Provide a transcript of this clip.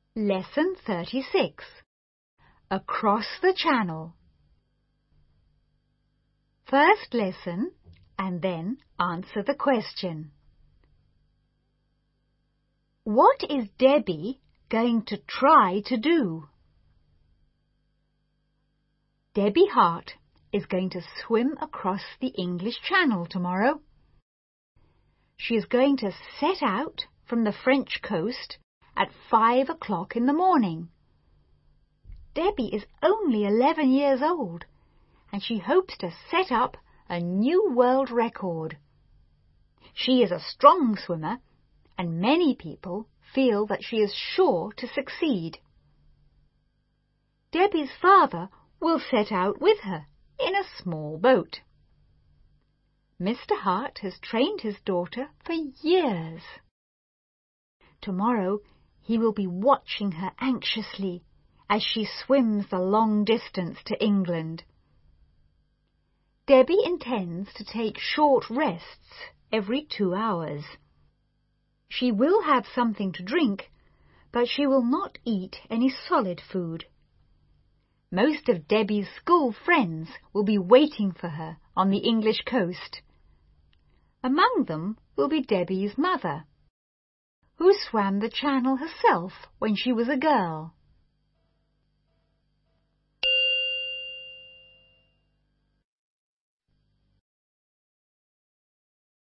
Lesson 36. Across the Channel. First listen and then answer the question. What is Debbie going to try to do? Debbie Hart is going to swim across the English Channel tomorrow. She is going to set out from the French coast at 5 o'clock in the morning. Debbie is only 11 years old and she hopes to set up a new world record. She is a strong swimmer and many people feel that she is sure to succeed. Debbie's father will set out with her in a small boat. Mr. Hart has trained his daughter for years. Tomorrow he will be watching her anxiously as she swims the long distance to England. Debbie intends to take short rests every 2 hours. She will have something to drink, but she will not eat any solid food. Most of Debbie's school friends will be waiting for her on the English coast. Among them will be Debbie's mother, who swam the Channel herself when she was a girl.